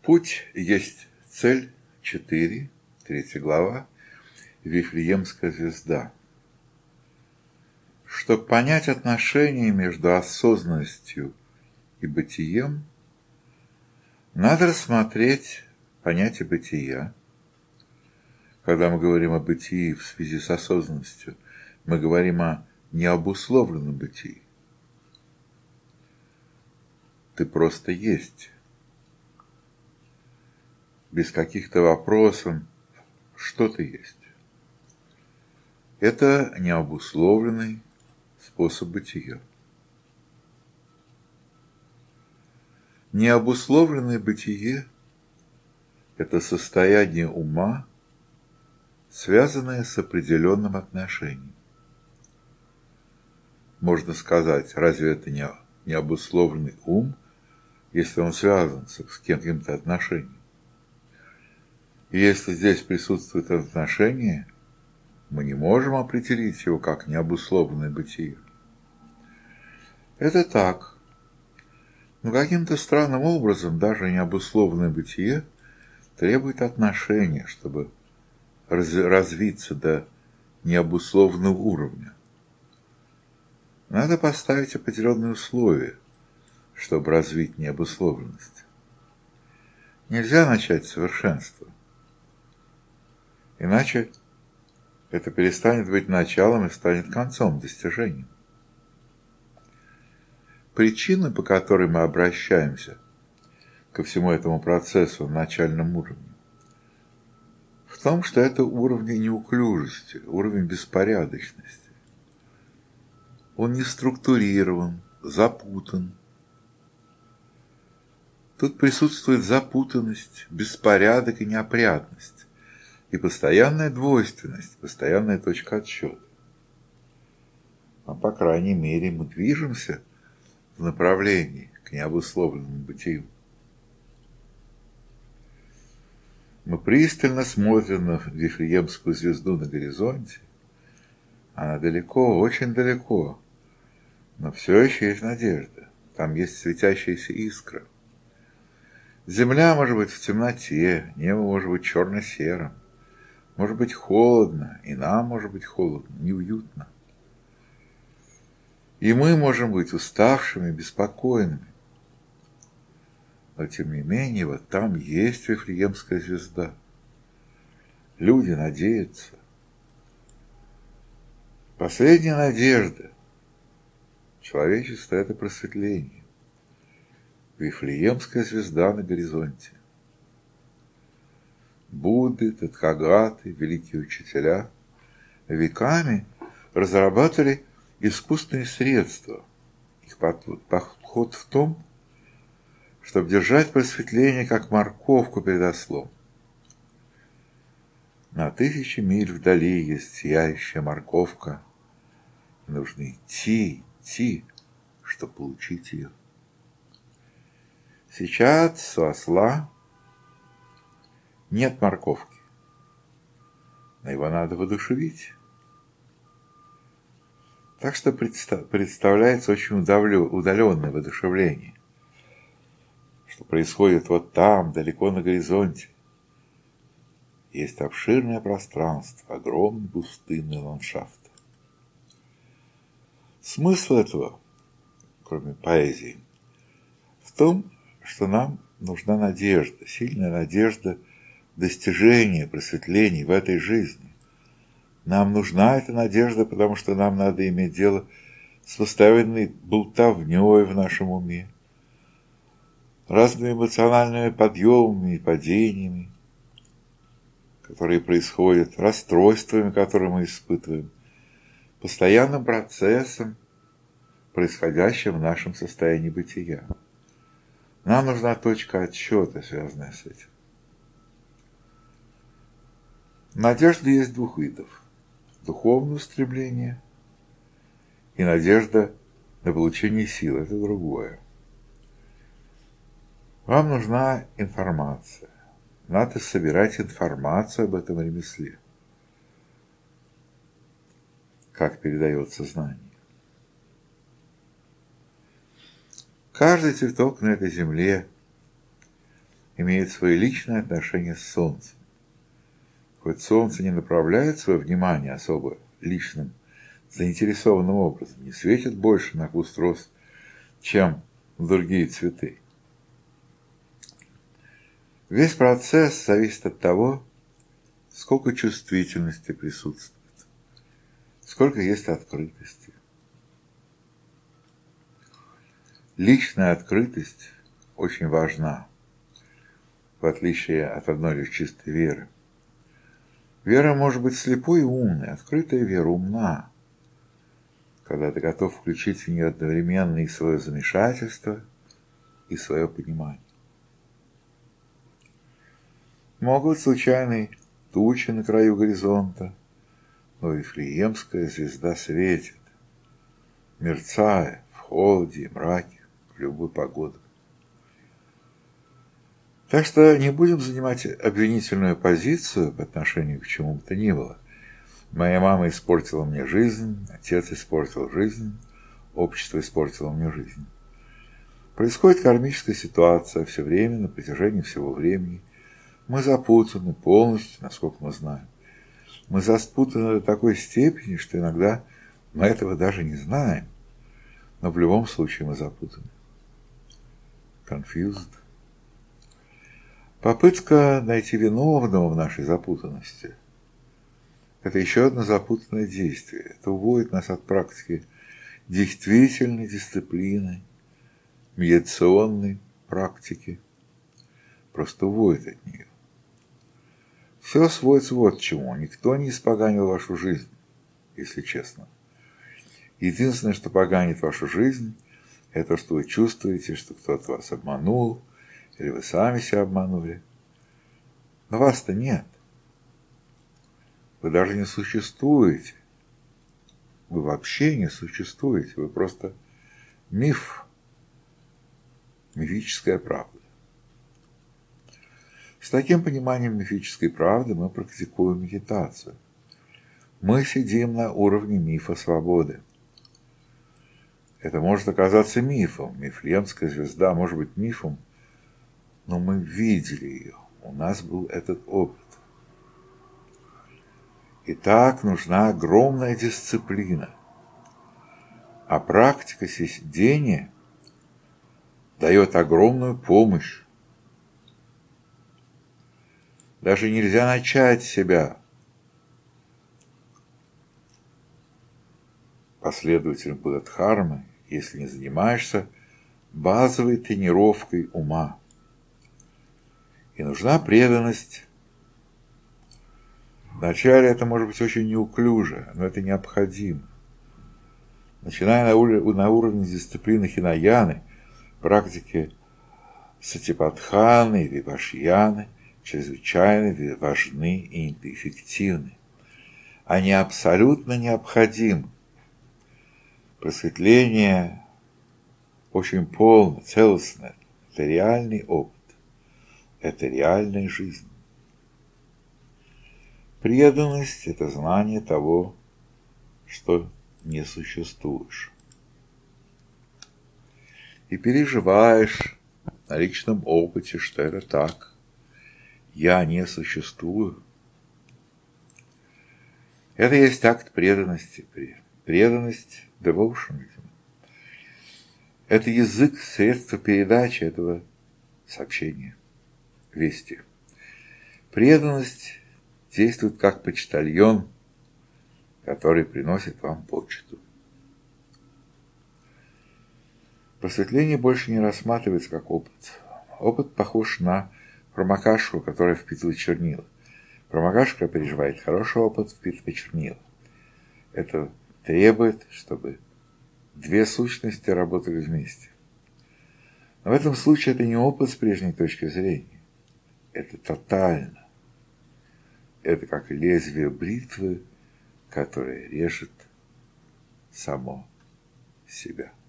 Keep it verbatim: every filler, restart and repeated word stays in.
Путь есть цель четыре, третья глава, Вифлеемская звезда. Чтобы понять отношения между осознанностью и бытием, надо рассмотреть понятие бытия. Когда мы говорим о бытии в связи с осознанностью, мы говорим о необусловленном бытии. Ты просто есть. Без каких-то вопросов, что ты есть. Это необусловленный способ бытия. Необусловленное бытие – это состояние ума, связанное с определенным отношением. Можно сказать, разве это не необусловленный ум, если он связан с каким-то отношением? И если здесь присутствует отношение, мы не можем определить его как необусловленное бытие. Это так. Но каким-то странным образом даже необусловленное бытие требует отношения, чтобы развиться до необусловленного уровня. Надо поставить определенные условия, чтобы развить необусловленность. Нельзя начать с совершенства. Иначе это перестанет быть началом и станет концом, достижением. Причина, по которой мы обращаемся ко всему этому процессу на начальном уровне, в том, что это уровень неуклюжести, уровень беспорядочности. Он не структурирован, запутан. Тут присутствует запутанность, беспорядок и неопрятность, и постоянная двойственность, постоянная точка отсчета. А по крайней мере мы движемся в направлении к необусловленному бытию. Мы пристально смотрим на Вифлеемскую звезду на горизонте. Она далеко, очень далеко, но все еще есть надежда. Там есть светящаяся искра. Земля может быть в темноте, небо может быть черно-серым, может быть холодно, и нам может быть холодно, неуютно. И мы можем быть уставшими, беспокойными. Но тем не менее, вот там есть Вифлеемская звезда. Люди надеются. Последняя надежда человечества – это просветление. Вифлеемская звезда на горизонте. Будды, Тадхагаты, великие учителя веками разрабатывали искусственные средства. Их подход в том, чтобы держать просветление как морковку перед ослом. На тысячи миль вдали есть сияющая морковка. Нужно идти, идти, чтобы получить ее. Сейчас у осла нет морковки, но его надо воодушевить. Так что представляется очень удаленное воодушевление, что происходит вот там, далеко на горизонте. Есть обширное пространство, огромный пустынный ландшафт. Смысл этого, кроме поэзии, в том, что нам нужна надежда, сильная надежда достижения, просветления в этой жизни. Нам нужна эта надежда, потому что нам надо иметь дело с постоянной болтовней в нашем уме, разными эмоциональными подъемами и падениями, которые происходят, расстройствами, которые мы испытываем, постоянным процессом, происходящим в нашем состоянии бытия. Нам нужна точка отсчета, связанная с этим. Надежда есть двух видов. Духовное устремление и надежда на получение сил. Это другое. Вам нужна информация. Надо собирать информацию об этом ремесле. Как передается знание. Каждый цветок на этой земле имеет свое личное отношение с Солнцем. Хоть Солнце не направляет свое внимание особо личным, заинтересованным образом, не светит больше на куст роз, чем другие цветы. Весь процесс зависит от того, сколько чувствительности присутствует, сколько есть открытости. Личная открытость очень важна, в отличие от одной лишь чистой веры. Вера может быть слепой и умной, открытая вера умна, когда ты готов включить в нее одновременно и свое замешательство, и свое понимание. Могут быть случайные тучи на краю горизонта, но Вифлеемская звезда светит, мерцая в холоде и мраке, в любую погоду. Так что не будем занимать обвинительную позицию по отношению к чему бы то ни было. Моя мама испортила мне жизнь, отец испортил жизнь, общество испортило мне жизнь. Происходит кармическая ситуация все время, на протяжении всего времени. Мы запутаны полностью, насколько мы знаем. Мы запутаны до такой степени, что иногда мы этого даже не знаем. Но в любом случае мы запутаны. Confused. Попытка найти виновного в нашей запутанности – это еще одно запутанное действие. Это уводит нас от практики действительной дисциплины, медитационной практики. Просто уводит от нее. Все сводится вот к чему. Никто не испоганил вашу жизнь, если честно. Единственное, что поганит вашу жизнь, это что вы чувствуете, что кто-то вас обманул, или вы сами себя обманули. Но вас-то нет. Вы даже не существуете. Вы вообще не существуете. Вы просто миф. Мифическая правда. С таким пониманием мифической правды мы практикуем медитацию. Мы сидим на уровне мифа свободы. Это может оказаться мифом. Вифлеемская звезда может быть мифом, но мы видели ее. У нас был этот опыт. Итак, нужна огромная дисциплина. А практика сидения дает огромную помощь. Даже нельзя начать себя последователем Бодхидхармы, если не занимаешься базовой тренировкой ума. И нужна преданность. Вначале это может быть очень неуклюже, но это необходимо. Начиная на, ур- на уровне дисциплины хинаяны, практики сатипатханы и випашьяны чрезвычайно важны и эффективны. Они абсолютно необходимы. Просветление очень полно, целостное. Это реальный опыт. Это реальная жизнь. Преданность – это знание того, что не существуешь. И переживаешь на личном опыте, что это так. Я не существую. Это есть акт преданности. Преданность – devotion. Это язык, средство передачи этого сообщения, вести. Преданность действует как почтальон, который приносит вам почту. Просветление больше не рассматривается как опыт. Опыт похож на прамакашку, которая впитывает чернила. Прамакашка переживает хороший опыт, впитывает чернила. Это требует, чтобы две сущности работали вместе. Но в этом случае это не опыт с прежней точки зрения. Это тотально. Это как лезвие бритвы, которое режет само себя.